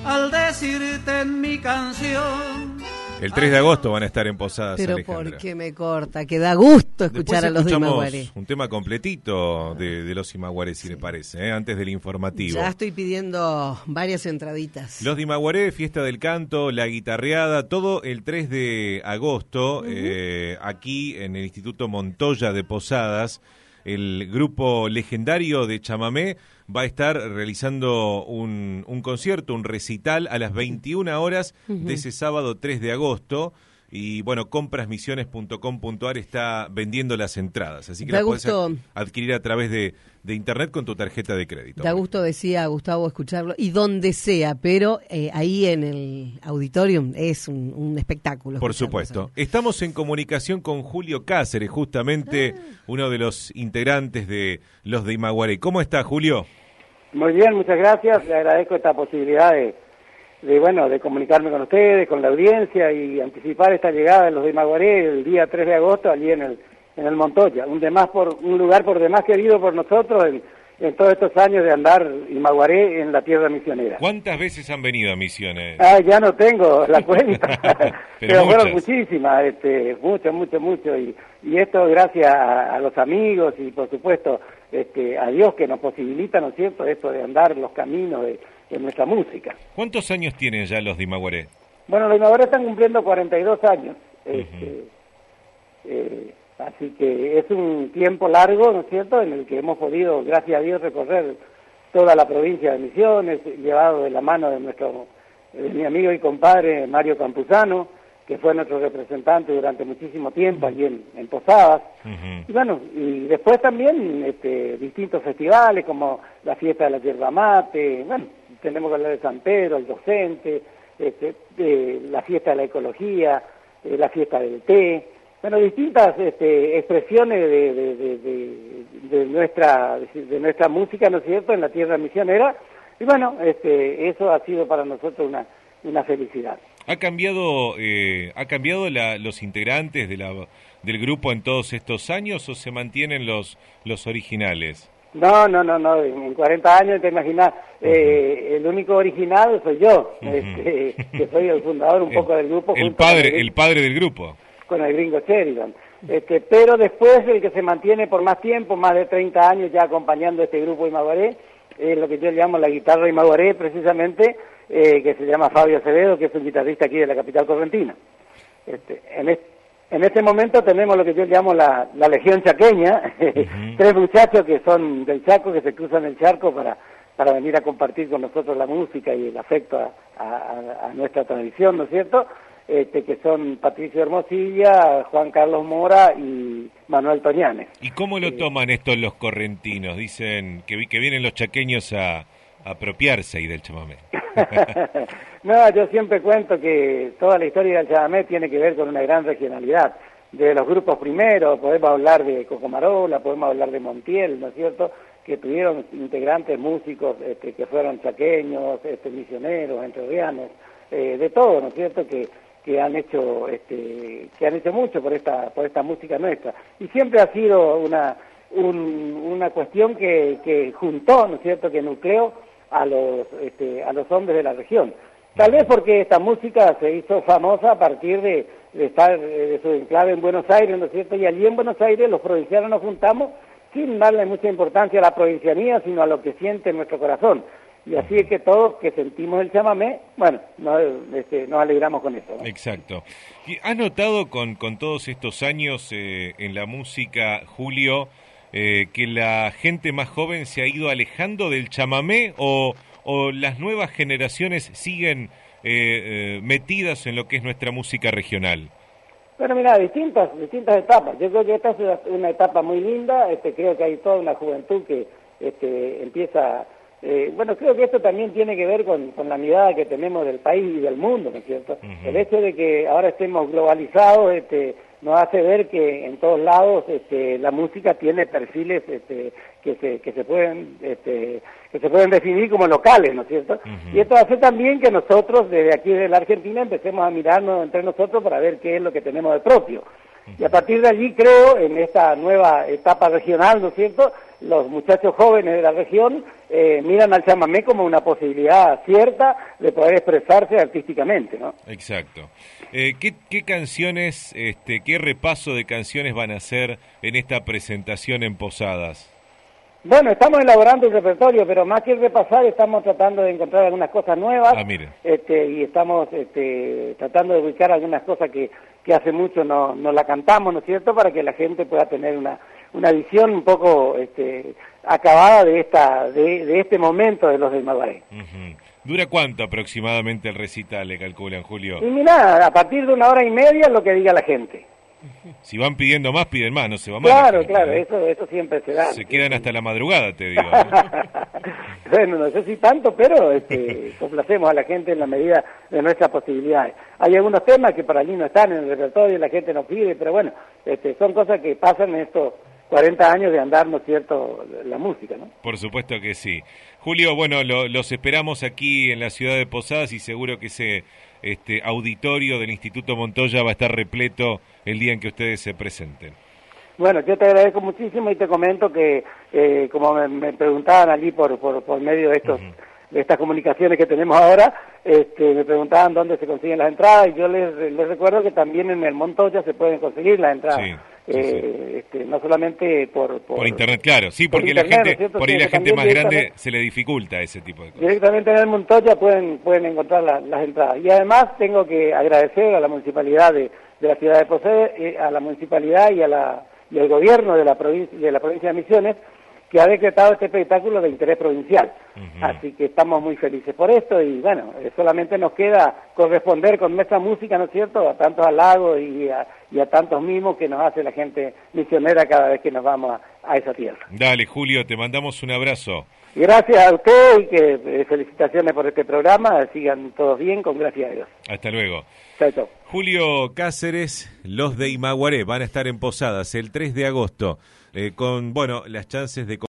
al decirte en mi canción. El 3 de agosto van a estar en Posadas, Pero Alejandra. ¿por qué me corta? Que da gusto escuchar a los de Imaguaré. Un tema completito de los Imaguaré, si le parece, antes del informativo. Ya estoy pidiendo varias entraditas. Los de Imaguaré, Fiesta del Canto, la guitarreada, todo el 3 de agosto, aquí en el Instituto Montoya de Posadas. El grupo legendario de chamamé va a estar realizando un concierto, un recital a las 21 horas de ese sábado 3 de agosto. Y bueno, comprasmisiones.com.ar está vendiendo las entradas, así que las puedes adquirir a través de internet con tu tarjeta de crédito. Da gusto, decía Gustavo, escucharlo, y donde sea, pero ahí en el auditorium es un espectáculo. Por supuesto. Estamos en comunicación con Julio Cáceres, justamente uno de los integrantes de los de Imaguaré. ¿Cómo está, Julio? Muy bien, muchas gracias. Le agradezco esta posibilidad de comunicarme con ustedes, con la audiencia y anticipar esta llegada de los de Imaguaré el día 3 de agosto allí en el Montoya, un lugar por demás querido por nosotros en todos estos años de andar Imaguaré en la tierra misionera. ¿Cuántas veces han venido a Misiones? Ya no tengo la cuenta, pero fueron muchísimas, mucho, y esto gracias a los amigos y por supuesto a Dios que nos posibilita, ¿no es cierto?, esto de andar los caminos de nuestra música. ¿Cuántos años tienen ya los de Imaguaré? Bueno, los de Imaguaré están cumpliendo 42 años, así que es un tiempo largo, ¿no es cierto?, en el que hemos podido, gracias a Dios, recorrer toda la provincia de Misiones, llevado de la mano de mi amigo y compadre Mario Campuzano, que fue nuestro representante durante muchísimo tiempo allí en Posadas. Y bueno, y después también distintos festivales como la fiesta de la yerba mate, bueno, tenemos que hablar de San Pedro, el docente, la fiesta de la ecología, la fiesta del té, bueno, distintas expresiones de nuestra música, ¿no es cierto?, en la tierra misionera, y bueno, eso ha sido para nosotros una felicidad. ¿Ha cambiado los integrantes del grupo en todos estos años o se mantienen los originales? No, en 40 años, te imaginas, el único original soy yo, que soy el fundador un poco del grupo. El padre del grupo. Con el gringo Sheridan. Pero después el que se mantiene por más tiempo, más de 30 años ya acompañando este grupo Imaguaré, lo que yo llamo la guitarra Imaguaré precisamente, que se llama Fabio Acevedo, que es un guitarrista aquí de la capital correntina. En este momento tenemos lo que yo llamo la Legión Chaqueña, 3 muchachos que son del Chaco, que se cruzan el charco para venir a compartir con nosotros la música y el afecto a nuestra tradición, ¿no es cierto?, que son Patricio Hermosilla, Juan Carlos Mora y Manuel Toñanes. ¿Y cómo lo toman estos los correntinos? Dicen que vienen los chaqueños a apropiarse ahí del chamamé. No, yo siempre cuento que toda la historia del chamamé tiene que ver con una gran regionalidad. De los grupos primeros, podemos hablar de Cocomarola, podemos hablar de Montiel, ¿no es cierto?, que tuvieron integrantes músicos que fueron chaqueños, misioneros, entrerrianos, de todo, ¿no es cierto?, que han hecho mucho por esta música nuestra. Y siempre ha sido una cuestión que juntó, ¿no es cierto?, que nucleó a los hombres de la región. Tal vez porque esta música se hizo famosa a partir de estar de su enclave en Buenos Aires, ¿no es cierto?, y allí en Buenos Aires los provincianos nos juntamos sin darle mucha importancia a la provincianía, sino a lo que siente nuestro corazón. Y así es que todos que sentimos el chamamé, bueno, nos alegramos con eso, ¿no? Exacto. ¿Has notado con todos estos años en la música, Julio, que la gente más joven se ha ido alejando del chamamé o las nuevas generaciones siguen metidas en lo que es nuestra música regional? Bueno, mira, distintas etapas. Yo creo que esta es una etapa muy linda. Creo que hay toda una juventud que empieza... bueno, creo que esto también tiene que ver con la mirada que tenemos del país y del mundo, ¿no es cierto? El hecho de que ahora estemos globalizados nos hace ver que en todos lados la música tiene perfiles que se pueden definir como locales, ¿no es cierto? Y esto hace también que nosotros desde aquí de la Argentina empecemos a mirarnos entre nosotros para ver qué es lo que tenemos de propio. Y a partir de allí creo, en esta nueva etapa regional, ¿no es cierto?, los muchachos jóvenes de la región miran al chamamé como una posibilidad cierta de poder expresarse artísticamente, ¿no? Exacto. ¿Qué canciones, qué repaso de canciones van a hacer en esta presentación en Posadas? Bueno, estamos elaborando un repertorio, pero más que repasar, estamos tratando de encontrar algunas cosas nuevas. Mire. Y estamos tratando de ubicar algunas cosas que hace mucho no la cantamos, ¿no es cierto?, para que la gente pueda tener una visión un poco acabada de este momento de los del Maguaré. Uh-huh. ¿Dura cuánto aproximadamente el recital, le calculan, Julio? Y mira, a partir de 1 hora y media lo que diga la gente. Si van pidiendo más, piden más, no se va más. Claro, claro, eso siempre se da. Se quedan hasta la madrugada, te digo. Bueno, no sé si tanto, pero complacemos a la gente en la medida de nuestras posibilidades. Hay algunos temas que para mí no están en el repertorio, la gente nos pide, pero bueno, son cosas que pasan en estos 40 años de andar, ¿no es cierto?, la música, ¿no? Por supuesto que sí. Julio, bueno, los esperamos aquí en la ciudad de Posadas y seguro que ese auditorio del Instituto Montoya va a estar repleto el día en que ustedes se presenten. Bueno, yo te agradezco muchísimo y te comento que, como me preguntaban allí por medio de de estas comunicaciones que tenemos ahora, me preguntaban dónde se consiguen las entradas y yo les recuerdo que también en el Montoya se pueden conseguir las entradas. Sí. No solamente por internet, claro, sí, porque internet, la gente más grande se le dificulta ese tipo de cosas. Directamente en el Montoya pueden encontrar las entradas. Y además tengo que agradecer a la municipalidad de la ciudad de Posadas, a la municipalidad y al gobierno de la provincia de Misiones, que ha decretado este espectáculo de interés provincial. Uh-huh. Así que estamos muy felices por esto y bueno, solamente nos queda corresponder con nuestra música, ¿no es cierto?, a tantos halagos y a tantos mimos que nos hace la gente misionera cada vez que nos vamos a esa tierra. Dale, Julio, te mandamos un abrazo. Gracias a usted y que felicitaciones por este programa, sigan todos bien, con gracias a Dios. Hasta luego. Chao, chao. Julio Cáceres, los de Imaguaré van a estar en Posadas el 3 de agosto con, las chances de